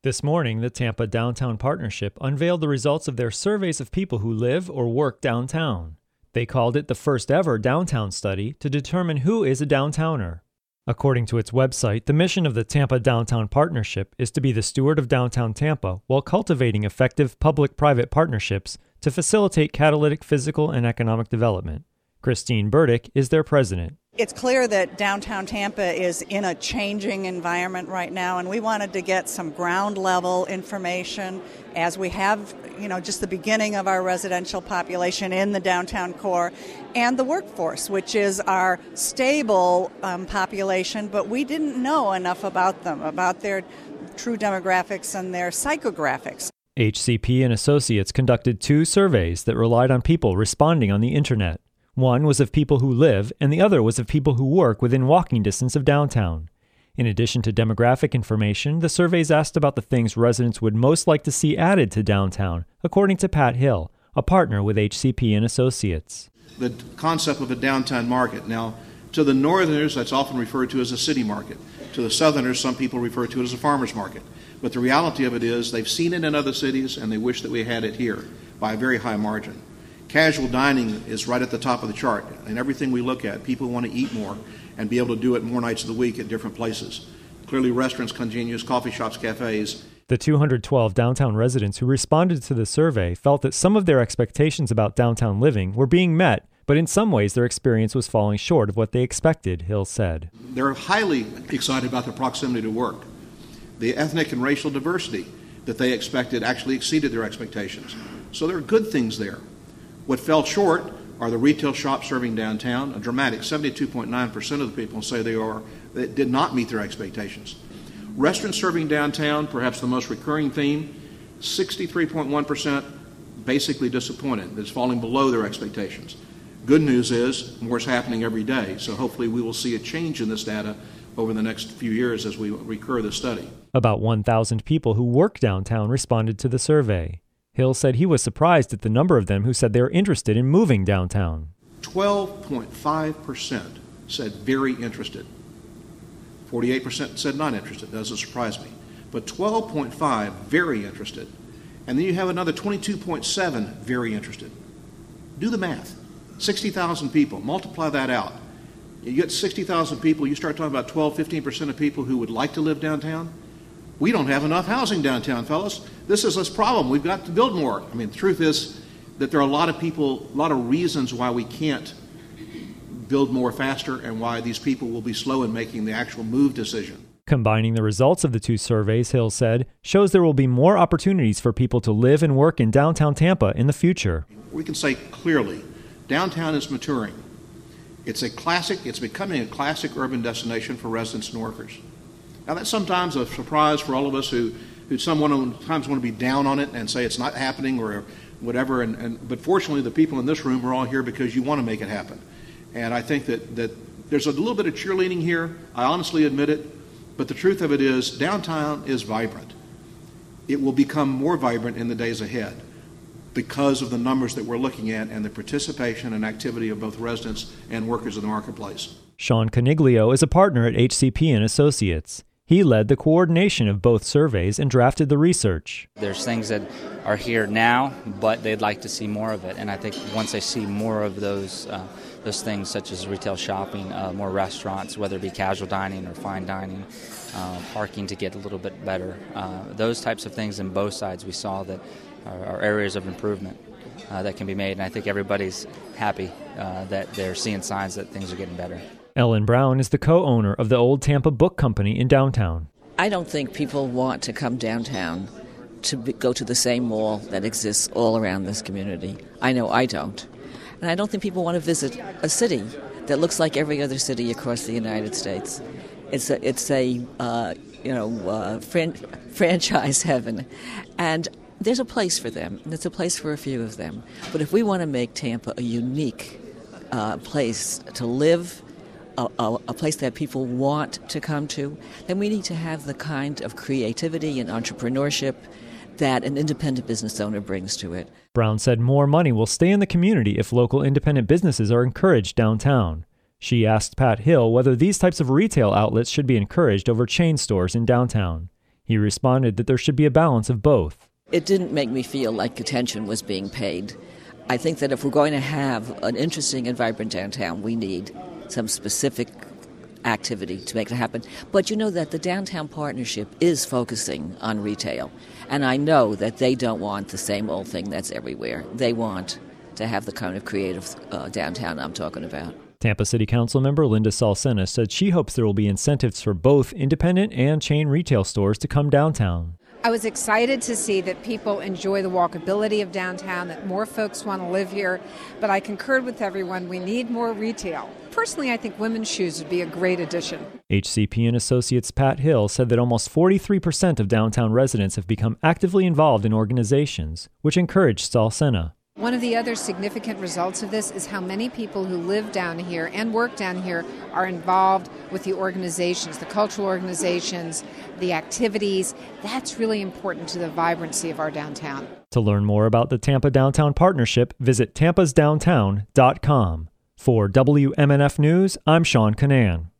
This morning, the Tampa Downtown Partnership unveiled the results of their surveys of people who live or work downtown. They called it the first ever downtown study to determine who is a downtowner. According to its website, the mission of the Tampa Downtown Partnership is to be the steward of downtown Tampa while cultivating effective public-private partnerships to facilitate catalytic physical and economic development. Christine Burdick is their president. It's clear that downtown Tampa is in a changing environment right now, and we wanted to get some ground level information as we have, just the beginning of our residential population in the downtown core and the workforce, which is our stable population, but we didn't know enough about them, about their true demographics and their psychographics. HCP and Associates conducted 2 surveys that relied on people responding on the internet. One was of people who live, and the other was of people who work within walking distance of downtown. In addition to demographic information, the surveys asked about the things residents would most like to see added to downtown, according to Pat Hill, a partner with HCP and Associates. The concept of a downtown market. Now, to the northerners, that's often referred to as a city market. To the southerners, some people refer to it as a farmer's market. But the reality of it is they've seen it in other cities, and they wish that we had it here by a very high margin. Casual dining is right at the top of the chart. In everything we look at, people want to eat more and be able to do it more nights of the week at different places. Clearly, restaurants, convenience, coffee shops, cafes. The 212 downtown residents who responded to the survey felt that some of their expectations about downtown living were being met, but in some ways their experience was falling short of what they expected, Hill said. They're highly excited about the proximity to work. The ethnic and racial diversity that they expected actually exceeded their expectations. So there are good things there. What fell short are the retail shops serving downtown. A dramatic 72.9% of the people say they did not meet their expectations. Restaurants serving downtown, perhaps the most recurring theme, 63.1% basically disappointed. It's falling below their expectations. Good news is more is happening every day, so hopefully we will see a change in this data over the next few years as we recur the study. About 1,000 people who work downtown responded to the survey. Hill said he was surprised at the number of them who said they were interested in moving downtown. 12.5% said very interested. 48% said not interested. Doesn't surprise me. But 12.5 very interested. And then you have another 22.7 very interested. Do the math. 60,000 people. Multiply that out. You get 60,000 people, you start talking about 15% of people who would like to live downtown. We don't have enough housing downtown, fellas. This is a problem. We've got to build more. I mean, the truth is that there are a lot of reasons why we can't build more faster and why these people will be slow in making the actual move decision. Combining the results of the 2 surveys, Hill said, shows there will be more opportunities for people to live and work in downtown Tampa in the future. We can say clearly, downtown is maturing. It's becoming a classic urban destination for residents and workers. Now, that's sometimes a surprise for all of us who sometimes want to be down on it and say it's not happening or whatever. But fortunately, the people in this room are all here because you want to make it happen. And I think that there's a little bit of cheerleading here. I honestly admit it. But the truth of it is, downtown is vibrant. It will become more vibrant in the days ahead because of the numbers that we're looking at and the participation and activity of both residents and workers in the marketplace. Sean Coniglio is a partner at HCP and Associates. He led the coordination of both surveys and drafted the research. There's things that are here now, but they'd like to see more of it. And I think once they see more of those things, such as retail shopping, more restaurants, whether it be casual dining or fine dining, parking to get a little bit better, those types of things on both sides we saw that are areas of improvement that can be made. And I think everybody's happy that they're seeing signs that things are getting better. Ellen Brown is the co-owner of the Old Tampa Book Company in downtown. I don't think people want to come downtown to go to the same mall that exists all around this community. I know I don't. And I don't think people want to visit a city that looks like every other city across the United States. It's a franchise heaven. And there's a place for them, and there's a place for a few of them. But if we want to make Tampa a unique place to live, a place that people want to come to, then we need to have the kind of creativity and entrepreneurship that an independent business owner brings to it. Brown said more money will stay in the community if local independent businesses are encouraged downtown. She asked Pat Hill whether these types of retail outlets should be encouraged over chain stores in downtown. He responded that there should be a balance of both. It didn't make me feel like attention was being paid. I think that if we're going to have an interesting and vibrant downtown, we need some specific activity to make it happen. But you know that the Downtown Partnership is focusing on retail. And I know that they don't want the same old thing that's everywhere. They want to have the kind of creative downtown I'm talking about. Tampa City Council member Linda Salsena said she hopes there will be incentives for both independent and chain retail stores to come downtown. I was excited to see that people enjoy the walkability of downtown, that more folks want to live here, but I concurred with everyone, we need more retail. Personally, I think women's shoes would be a great addition. HCP and Associates Pat Hill said that almost 43% of downtown residents have become actively involved in organizations, which encouraged Salsena. One of the other significant results of this is how many people who live down here and work down here are involved with the organizations, the cultural organizations, the activities. That's really important to the vibrancy of our downtown. To learn more about the Tampa Downtown Partnership, visit tampasdowntown.com. For WMNF News, I'm Sean Canan.